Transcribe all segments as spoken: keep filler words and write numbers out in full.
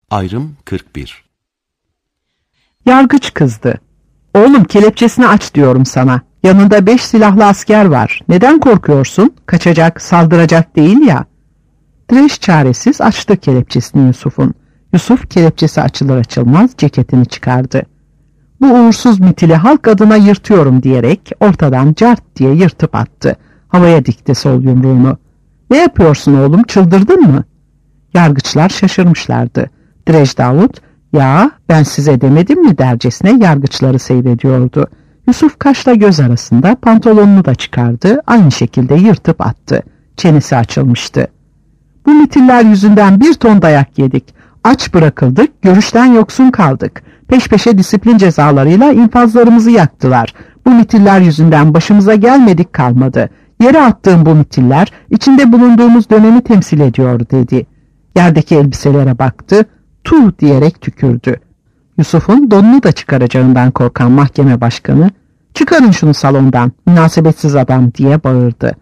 Ayrım kırk bir. Yargıç kızdı. Oğlum, kelepçesini aç diyorum sana. Yanında beş silahlı asker var. Neden korkuyorsun? Kaçacak, saldıracak değil ya. Direş çaresiz açtı kelepçesini Yusuf'un. Yusuf kelepçesi açılır açılmaz ceketini çıkardı. Bu uğursuz mitili halk adına yırtıyorum diyerek ortadan cart diye yırtıp attı. Havaya dikti sol yumruğunu. Ne yapıyorsun oğlum, çıldırdın mı? Yargıçlar şaşırmışlardı. Direş Davut, ya ben size demedim mi dercesine yargıçları seyrediyordu. Yusuf kaşla göz arasında pantolonunu da çıkardı, aynı şekilde yırtıp attı. Çenesi açılmıştı. Bu mitiller yüzünden bir ton dayak yedik. Aç bırakıldık, görüşten yoksun kaldık. Peş peşe disiplin cezalarıyla infazlarımızı yaktılar. Bu mitiller yüzünden başımıza gelmedik kalmadı. Yere attığım bu mitiller içinde bulunduğumuz dönemi temsil ediyor dedi. Yerdeki elbiselere baktı, tuh diyerek tükürdü. Yusuf'un donunu da çıkaracağından korkan mahkeme başkanı, çıkarın şunu salondan, münasebetsiz adam diye bağırdı.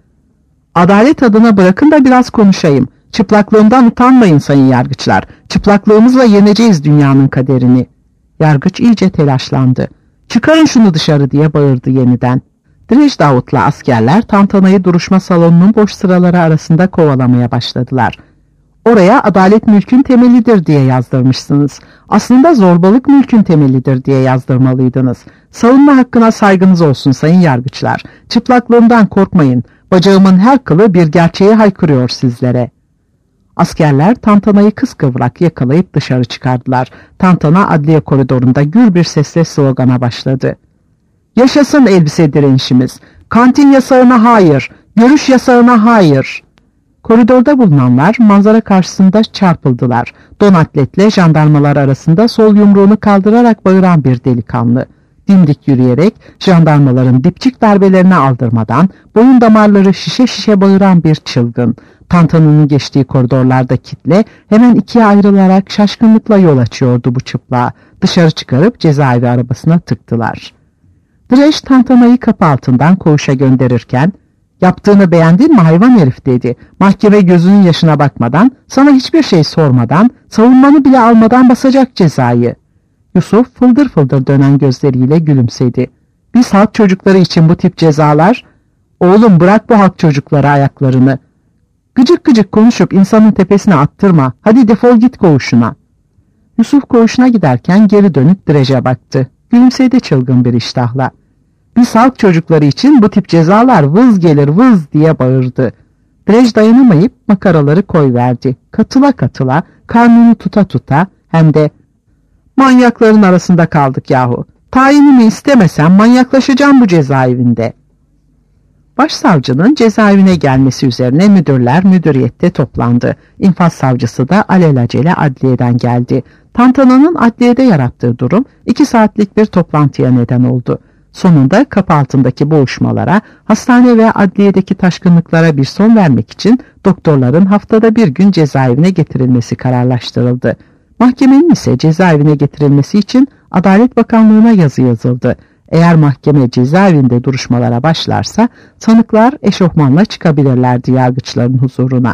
Adalet adına bırakın da biraz konuşayım. Çıplaklığımdan utanmayın sayın yargıçlar. Çıplaklığımızla yeneceğiz dünyanın kaderini. Yargıç iyice telaşlandı. Çıkarın şunu dışarı diye bağırdı yeniden. Direş Davut'la askerler tantanayı duruşma salonunun boş sıraları arasında kovalamaya başladılar. Oraya adalet mülkün temelidir diye yazdırmışsınız. Aslında zorbalık mülkün temelidir diye yazdırmalıydınız. Savunma hakkına saygınız olsun sayın yargıçlar. Çıplaklığımdan korkmayın. Bacağımın her kılı bir gerçeği haykırıyor sizlere. Askerler tantanayı kıskıvrak yakalayıp dışarı çıkardılar. Tantana adliye koridorunda gür bir sesle slogana başladı. Yaşasın elbise direnişimiz. Kantin yasağına hayır. Görüş yasağına hayır. Koridorda bulunanlar manzara karşısında çarpıldılar. Don atletle jandarmalar arasında sol yumruğunu kaldırarak bağıran bir delikanlı. Dimdik yürüyerek jandarmaların dipçik darbelerine aldırmadan boyun damarları şişe şişe bağıran bir çılgın. Tantanının geçtiği koridorlarda kitle hemen ikiye ayrılarak şaşkınlıkla yol açıyordu bu çıplığa. Dışarı çıkarıp cezaevi arabasına tıktılar. Direş tantanayı kapı altından koğuşa gönderirken, yaptığını beğendin mi hayvan herif dedi. Mahkeme gözünün yaşına bakmadan, sana hiçbir şey sormadan, savunmanı bile almadan basacak cezayı. Yusuf fıldır fıldır dönen gözleriyle gülümsedi. Biz halk çocukları için bu tip cezalar... Oğlum bırak bu halk çocukları ayaklarını. Gıcık gıcık konuşup insanın tepesine attırma. Hadi defol git koğuşuna. Yusuf koğuşuna giderken geri dönüp Direç'e baktı. Gülümsedi çılgın bir iştahla. Biz halk çocukları için bu tip cezalar vız gelir vız diye bağırdı. Direç dayanamayıp makaraları koyverdi. Katıla katıla, karnını tuta tuta, hem de manyakların arasında kaldık yahu. Tayinimi istemesem manyaklaşacağım bu cezaevinde. Başsavcının cezaevine gelmesi üzerine müdürler müdüriyette toplandı. İnfaz savcısı da alelacele adliyeden geldi. Tantananın adliyede yarattığı durum iki saatlik bir toplantıya neden oldu. Sonunda kapı altındaki boğuşmalara, hastane ve adliyedeki taşkınlıklara bir son vermek için doktorların haftada bir gün cezaevine getirilmesi kararlaştırıldı. Mahkemenin ise cezaevine getirilmesi için Adalet Bakanlığı'na yazı yazıldı. Eğer mahkeme cezaevinde duruşmalara başlarsa sanıklar eşofmanla çıkabilirlerdi yargıçların huzuruna.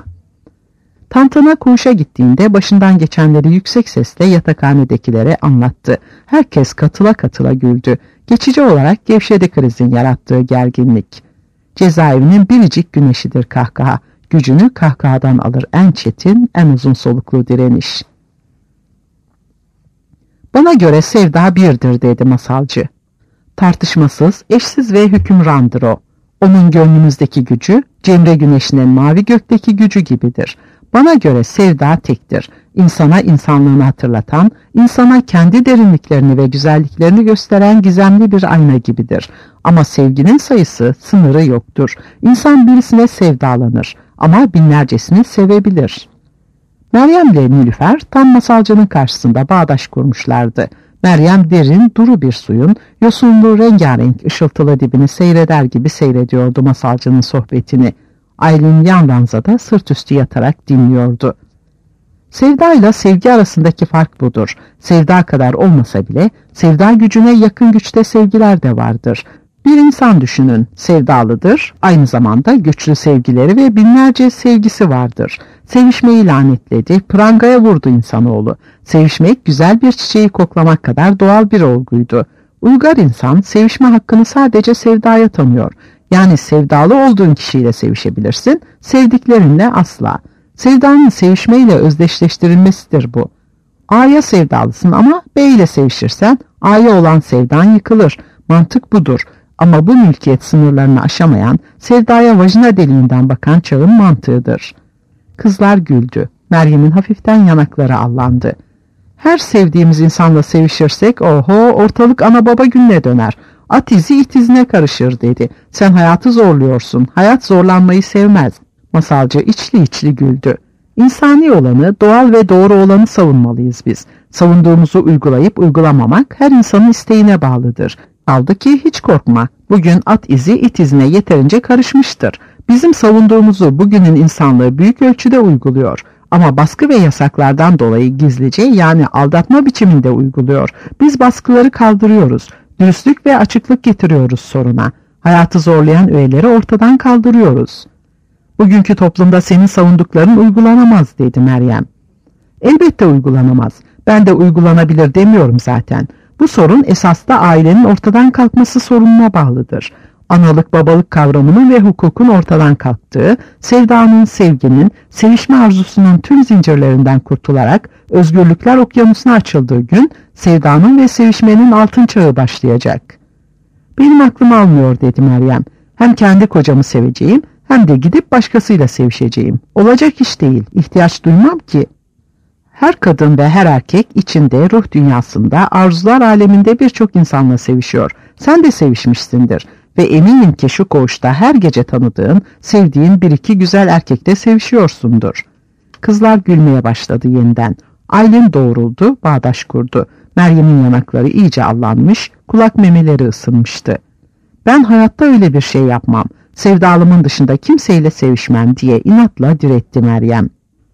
Tantana koğuşa gittiğinde başından geçenleri yüksek sesle yatakhanedekilere anlattı. Herkes katıla katıla güldü. Geçici olarak gevşedi krizin yarattığı gerginlik. Cezaevinin biricik güneşidir kahkaha. Gücünü kahkahadan alır en çetin, en uzun soluklu direniş. Bana göre sevda birdir dedi masalcı. Tartışmasız, eşsiz ve hükümrandır o. Onun gönlümüzdeki gücü, Cemre güneşinin mavi gökteki gücü gibidir. Bana göre sevda tektir. İnsana insanlığını hatırlatan, insana kendi derinliklerini ve güzelliklerini gösteren gizemli bir ayna gibidir. Ama sevginin sayısı, sınırı yoktur. İnsan birisine sevdalanır ama binlercesini sevebilir. Meryem ile Nilüfer tam masalcının karşısında bağdaş kurmuşlardı. Meryem derin, duru bir suyun, yosunlu, rengarenk, ışıltılı dibini seyreder gibi seyrediyordu masalcının sohbetini. Aylin yan ranzada sırt üstü yatarak dinliyordu. Sevda ile sevgi arasındaki fark budur. Sevda kadar olmasa bile sevda gücüne yakın güçte sevgiler de vardır. Bir insan düşünün, sevdalıdır, aynı zamanda güçlü sevgileri ve binlerce sevgisi vardır. Sevişmeyi lanetledi, prangaya vurdu insanoğlu. Sevişmek güzel bir çiçeği koklamak kadar doğal bir olguydu. Uygar insan sevişme hakkını sadece sevdaya tanıyor. Yani sevdalı olduğun kişiyle sevişebilirsin, sevdiklerinle asla. Sevdanın sevişmeyle özdeşleştirilmesidir bu. A'ya sevdalısın ama B ile sevişirsen A'ya olan sevdan yıkılır. Mantık budur. Ama bu mülkiyet sınırlarını aşamayan, sevdaya vajina deliğinden bakan çağın mantığıdır. Kızlar güldü. Meryem'in hafiften yanakları allandı. Her sevdiğimiz insanla sevişirsek oho ortalık ana baba gününe döner. At izi it izine karışır dedi. Sen hayatı zorluyorsun. Hayat zorlanmayı sevmez. Masalcı içli içli güldü. İnsani olanı, doğal ve doğru olanı savunmalıyız biz. Savunduğumuzu uygulayıp uygulamamak her insanın isteğine bağlıdır. Kaldı ki hiç korkma. Bugün at izi it izine yeterince karışmıştır. Bizim savunduğumuzu bugünün insanlığı büyük ölçüde uyguluyor. Ama baskı ve yasaklardan dolayı gizlice yani aldatma biçiminde uyguluyor. Biz baskıları kaldırıyoruz. Dürüstlük ve açıklık getiriyoruz soruna. Hayatı zorlayan öğeleri ortadan kaldırıyoruz. Bugünkü toplumda senin savundukların uygulanamaz dedi Meryem. Elbette uygulanamaz. Ben de uygulanabilir demiyorum zaten. Bu sorun esas da ailenin ortadan kalkması sorununa bağlıdır. Analık babalık kavramının ve hukukun ortadan kalktığı, sevdanın, sevginin, sevişme arzusunun tüm zincirlerinden kurtularak özgürlükler okyanusuna açıldığı gün sevdanın ve sevişmenin altın çağı başlayacak. Benim aklım almıyor dedi Meryem. Hem kendi kocamı seveceğim hem de gidip başkasıyla sevişeceğim. Olacak iş değil, ihtiyaç duymam ki. Her kadın ve her erkek içinde, ruh dünyasında, arzular aleminde birçok insanla sevişiyor. Sen de sevişmişsindir ve eminim ki şu koğuşta her gece tanıdığın, sevdiğin bir iki güzel erkekle sevişiyorsundur. Kızlar gülmeye başladı yeniden. Aylin doğruldu, bağdaş kurdu. Meryem'in yanakları iyice allanmış, kulak memeleri ısınmıştı. Ben hayatta öyle bir şey yapmam, sevdalımın dışında kimseyle sevişmem diye inatla diretti Meryem.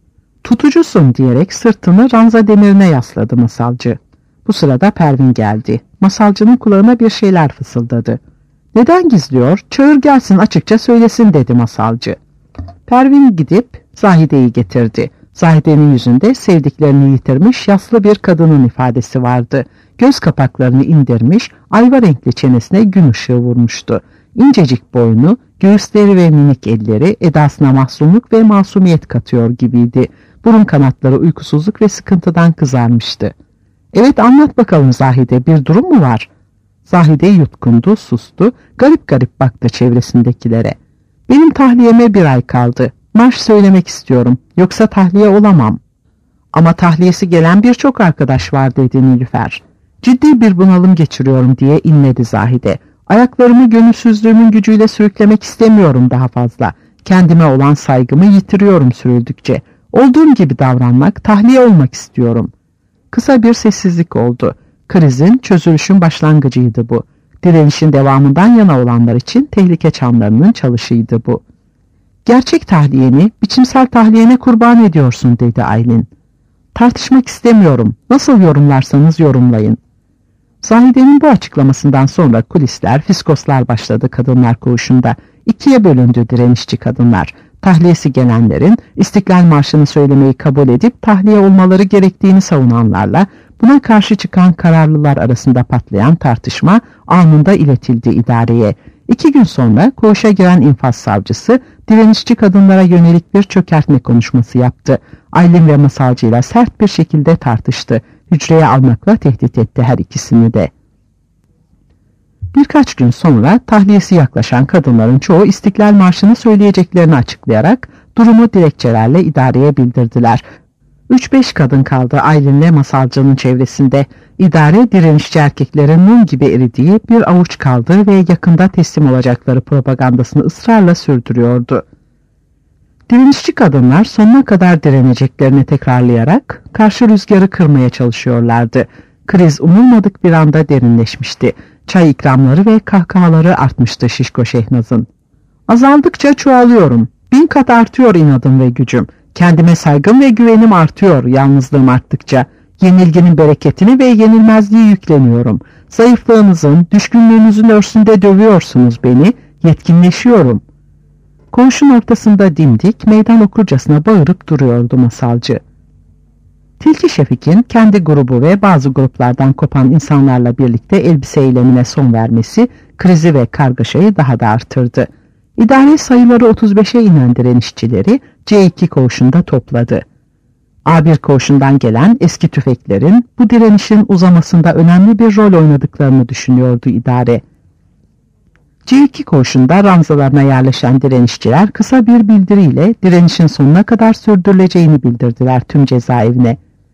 Tutucusun diyerek sırtını ranza demirine yasladı masalcı. Bu sırada Pervin geldi. Masalcının kulağına bir şeyler fısıldadı. Neden gizliyor? Çağır gelsin açıkça söylesin dedi masalcı. Pervin gidip Zahide'yi getirdi. Zahide'nin yüzünde sevdiklerini yitirmiş yaslı bir kadının ifadesi vardı. Göz kapaklarını indirmiş, ayva renkli çenesine gün ışığı vurmuştu. İncecik boynu, göğüsleri ve minik elleri edasına mahzunluk ve masumiyet katıyor gibiydi. Burun kanatları uykusuzluk ve sıkıntıdan kızarmıştı. Evet anlat bakalım Zahide, bir durum mu var? Zahide yutkundu, sustu, garip garip baktı çevresindekilere. Benim tahliyeme bir ay kaldı. Marş söylemek istiyorum, yoksa tahliye olamam. Ama tahliyesi gelen birçok arkadaş var dedi Nilüfer. Ciddi bir bunalım geçiriyorum diye inledi Zahide. Ayaklarımı gönülsüzlüğümün gücüyle sürüklemek istemiyorum daha fazla. Kendime olan saygımı yitiriyorum sürüldükçe. Olduğum gibi davranmak, tahliye olmak istiyorum. Kısa bir sessizlik oldu. Krizin, çözülüşün başlangıcıydı bu. Direnişin devamından yana olanlar için tehlike çanlarının çalışıydı bu. Gerçek tahliyeni, biçimsel tahliyene kurban ediyorsun dedi Aylin. Tartışmak istemiyorum. Nasıl yorumlarsanız yorumlayın. Zahide'nin bu açıklamasından sonra kulisler, fiskoslar başladı kadınlar koğuşunda. İkiye bölündü direnişçi kadınlar. Tahliyesi gelenlerin İstiklal Marşı'nı söylemeyi kabul edip tahliye olmaları gerektiğini savunanlarla buna karşı çıkan kararlılar arasında patlayan tartışma anında iletildi idareye. İki gün sonra koğuşa giren infaz savcısı direnişçi kadınlara yönelik bir çökertme konuşması yaptı. Aylin ve masalcıyla sert bir şekilde tartıştı. Hücreye almakla tehdit etti her ikisini de. Birkaç gün sonra tahliyesi yaklaşan kadınların çoğu İstiklal Marşı'nı söyleyeceklerini açıklayarak durumu dilekçelerle idareye bildirdiler. Üç beş kadın kaldı Aylin'le masalcının çevresinde. İdare direnişçi erkeklerin mum gibi eridiği bir avuç kaldı ve yakında teslim olacakları propagandasını ısrarla sürdürüyordu. Direnişçi kadınlar sonuna kadar direneceklerini tekrarlayarak karşı rüzgarı kırmaya çalışıyorlardı. Kriz umulmadık bir anda derinleşmişti. Çay ikramları ve kahkahaları artmıştı Şişko Şehnaz'ın. Azaldıkça çoğalıyorum. Bin kat artıyor inadım ve gücüm. Kendime saygım ve güvenim artıyor yalnızlığım arttıkça. Yenilginin bereketini ve yenilmezliği yükleniyorum. Zayıflığınızın, düşkünlüğünüzün örsünde dövüyorsunuz beni, yetkinleşiyorum. Koğuşun ortasında dimdik, meydan okurcasına bağırıp duruyordu masalcı. Tilki Şefik'in kendi grubu ve bazı gruplardan kopan insanlarla birlikte elbise eylemine son vermesi, krizi ve kargaşayı daha da artırdı. İdari sayıları otuz beşe inen direnişçileri C iki koğuşunda topladı. A bir koğuşundan gelen eski tüfeklerin bu direnişin uzamasında önemli bir rol oynadıklarını düşünüyordu idare. C iki koğuşunda ranzalarına yerleşen direnişçiler kısa bir bildiriyle direnişin sonuna kadar sürdürüleceğini bildirdiler tüm cezaevine.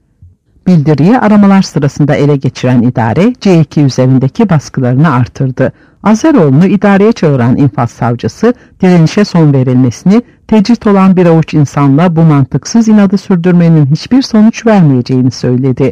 Bildiriyi aramalar sırasında ele geçiren idare C iki üzerindeki baskılarını artırdı. Azeroğlu'nu idareye çağıran infaz savcısı direnişe son verilmesini, tecrit olan bir avuç insanla bu mantıksız inadı sürdürmenin hiçbir sonuç vermeyeceğini söyledi.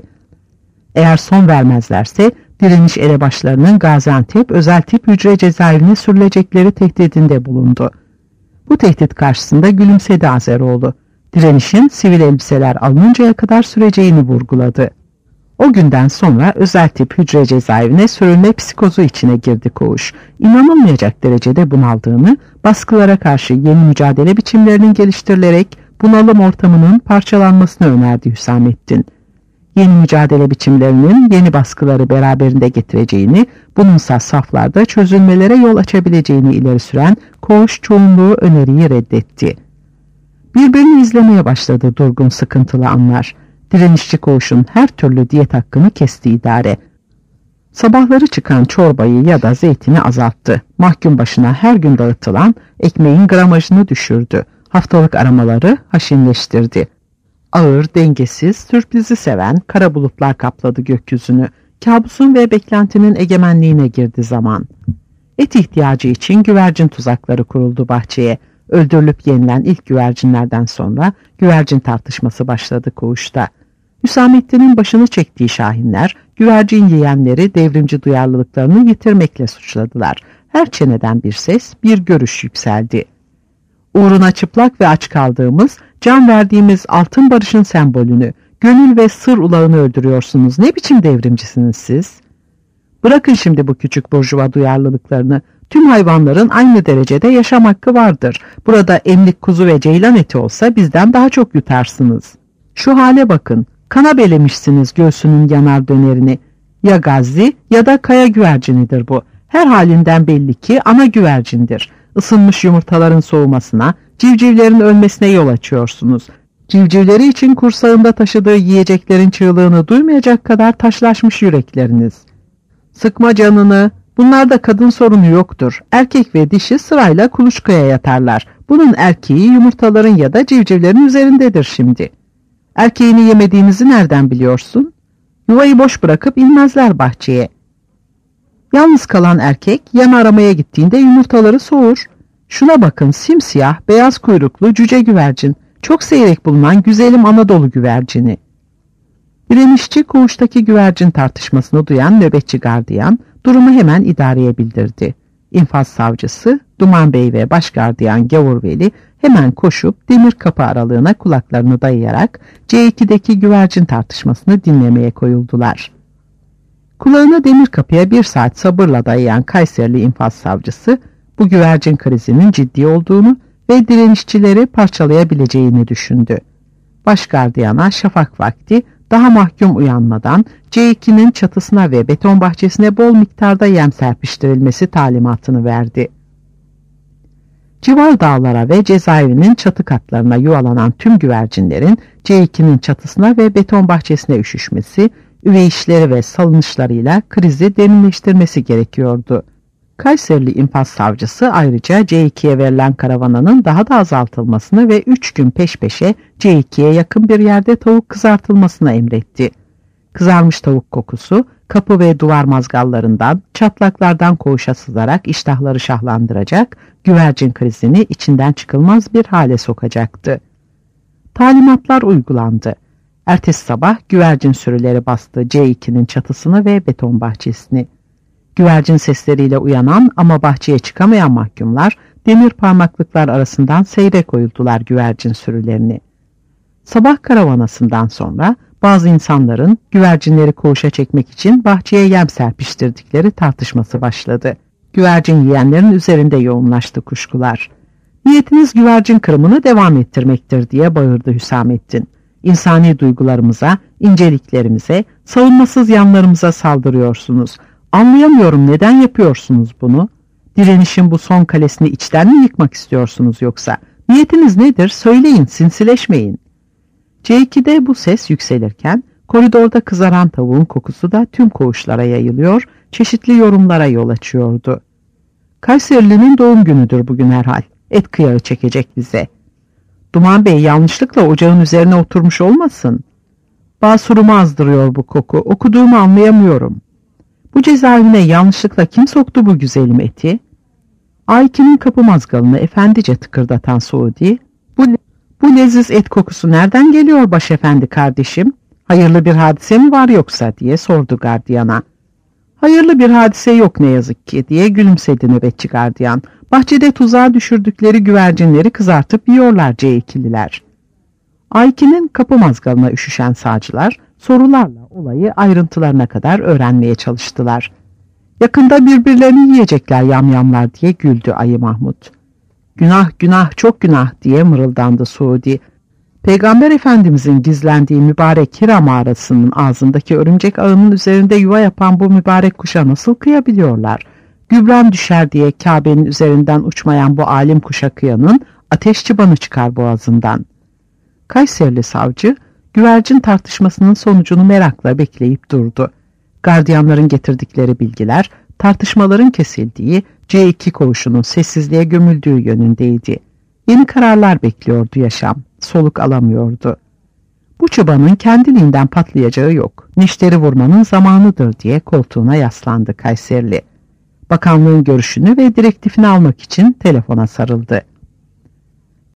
Eğer son vermezlerse direniş elebaşlarının Gaziantep özel tip hücre cezaevine sürülecekleri tehdidinde bulundu. Bu tehdit karşısında gülümsedi Azeroğlu. Direnişin sivil elbiseler alınıncaya kadar süreceğini vurguladı. O günden sonra özel tip hücre cezaevine sürülme psikozu içine girdi koğuş. İnanılmayacak derecede bunaldığını, baskılara karşı yeni mücadele biçimlerinin geliştirilerek bunalım ortamının parçalanmasını önerdi Hüsamettin. Yeni mücadele biçimlerinin yeni baskıları beraberinde getireceğini, bununsa saflarda çözülmelere yol açabileceğini ileri süren koğuş çoğunluğu öneriyi reddetti. Birbirini izlemeye başladı durgun sıkıntılı anlar. Direnişçi koğuşun her türlü diyet hakkını kesti idare. Sabahları çıkan çorbayı ya da zeytini azalttı. Mahkum başına her gün dağıtılan ekmeğin gramajını düşürdü. Haftalık aramaları haşinleştirdi. Ağır, dengesiz, sürprizi seven kara bulutlar kapladı gökyüzünü. Kabusun ve beklentinin egemenliğine girdi zaman. Et ihtiyacı için güvercin tuzakları kuruldu bahçeye. Öldürülüp yenilen ilk güvercinlerden sonra güvercin tartışması başladı koğuşta. Hüsamettin'in başını çektiği şahinler, güvercin yiyenleri devrimci duyarlılıklarını yitirmekle suçladılar. Her çeneden bir ses, bir görüş yükseldi. Uğruna çıplak ve aç kaldığımız, can verdiğimiz altın barışın sembolünü, gönül ve sır ulağını öldürüyorsunuz. Ne biçim devrimcisiniz siz? Bırakın şimdi bu küçük burjuva duyarlılıklarını. Tüm hayvanların aynı derecede yaşam hakkı vardır. Burada emlik kuzu ve ceylan eti olsa bizden daha çok yutarsınız. Şu hale bakın. Kana belemişsiniz göğsünün yanar dönerini. Ya gazzi ya da kaya güvercinidir bu. Her halinden belli ki ana güvercindir. Isınmış yumurtaların soğumasına, civcivlerin ölmesine yol açıyorsunuz. Civcivleri için kursağında taşıdığı yiyeceklerin çığlığını duymayacak kadar taşlaşmış yürekleriniz. Sıkma canını, bunlarda kadın sorunu yoktur. Erkek ve dişi sırayla kuluçkaya yatarlar. Bunun erkeği yumurtaların ya da civcivlerin üzerindedir şimdi. Erkeğini yemediğinizi nereden biliyorsun? Yuvayı boş bırakıp inmezler bahçeye. Yalnız kalan erkek yan aramaya gittiğinde yumurtaları soğur. Şuna bakın, simsiyah, beyaz kuyruklu cüce güvercin. Çok seyrek bulunan güzelim Anadolu güvercini. Direnişçi koğuştaki güvercin tartışmasını duyan nöbetçi gardiyan durumu hemen idareye bildirdi. İnfaz savcısı Duman Bey ve başgardiyan Gavurveli hemen koşup demir kapı aralığına kulaklarını dayayarak C iki'deki güvercin tartışmasını dinlemeye koyuldular. Kulağını demir kapıya bir saat sabırla dayayan Kayserili infaz savcısı bu güvercin krizinin ciddi olduğunu ve direnişçileri parçalayabileceğini düşündü. Başgardiyana şafak vakti daha mahkum uyanmadan C iki'nin çatısına ve beton bahçesine bol miktarda yem serpiştirilmesi talimatını verdi. Civar dağlara ve cezaevinin çatı katlarına yuvalanan tüm güvercinlerin C iki'nin çatısına ve beton bahçesine üşüşmesi, üvey işleri ve salınışlarıyla krizi derinleştirmesi gerekiyordu. Kayserili infaz savcısı ayrıca C iki'ye verilen karavananın daha da azaltılmasını ve üç gün peş peşe C iki'ye yakın bir yerde tavuk kızartılmasını emretti. Kızarmış tavuk kokusu kapı ve duvar mazgallarından, çatlaklardan koğuşa sızarak iştahları şahlandıracak, güvercin krizini içinden çıkılmaz bir hale sokacaktı. Talimatlar uygulandı. Ertesi sabah güvercin sürüleri bastı C iki'nin çatısını ve beton bahçesini. Güvercin sesleriyle uyanan ama bahçeye çıkamayan mahkumlar demir parmaklıklar arasından seyre koyuldular güvercin sürülerini. Sabah karavanasından sonra Bazı insanların güvercinleri koğuşa çekmek için bahçeye yem serpiştirdikleri tartışması başladı. Güvercin yiyenlerin üzerinde yoğunlaştı kuşkular. Niyetiniz güvercin kırımını devam ettirmektir diye bağırdı Hüsamettin. İnsani duygularımıza, inceliklerimize, savunmasız yanlarımıza saldırıyorsunuz. Anlayamıyorum, neden yapıyorsunuz bunu? Direnişin bu son kalesini içten mi yıkmak istiyorsunuz yoksa? Niyetiniz nedir? Söyleyin, sinsileşmeyin. C iki'de bu ses yükselirken koridorda kızaran tavuğun kokusu da tüm koğuşlara yayılıyor, çeşitli yorumlara yol açıyordu. Kayserili'nin doğum günüdür bugün herhal. Et kıyağı çekecek bize. Duman Bey yanlışlıkla ocağın üzerine oturmuş olmasın? Basurumu azdırıyor bu koku. Okuduğumu anlayamıyorum. Bu cezaevine yanlışlıkla kim soktu bu güzelim eti? A iki'nin kapı mazgalını efendice tıkırdatan Suudi, bu, bu leziz et kokusu nereden geliyor başefendi kardeşim? Hayırlı bir hadise mi var yoksa diye sordu gardiyana. Hayırlı bir hadise yok ne yazık ki diye gülümsedi nöbetçi gardiyan. Bahçede tuzağa düşürdükleri güvercinleri kızartıp yiyorlar C ikililer. A iki'nin kapı mazgalına üşüşen sağcılar sorularla olayı ayrıntılarına kadar öğrenmeye çalıştılar. Yakında birbirlerini yiyecekler yamyamlar diye güldü Ayı Mahmut. Günah günah çok günah diye mırıldandı Suudi. Peygamber Efendimizin gizlendiği mübarek Hira mağarasının ağzındaki örümcek ağının üzerinde yuva yapan bu mübarek kuşa nasıl kıyabiliyorlar? Gübrem düşer diye Kabe'nin üzerinden uçmayan bu alim kuşa kıyanın ateş çıbanı çıkar boğazından. Kayserili savcı güvercin tartışmasının sonucunu merakla bekleyip durdu. Gardiyanların getirdikleri bilgiler tartışmaların kesildiği C iki koğuşunun sessizliğe gömüldüğü yönündeydi. Yeni kararlar bekliyordu yaşam, soluk alamıyordu. Bu çıbanın kendiliğinden patlayacağı yok, neşteri vurmanın zamanıdır diye koltuğuna yaslandı Kayserili. Bakanlığın görüşünü ve direktifini almak için telefona sarıldı.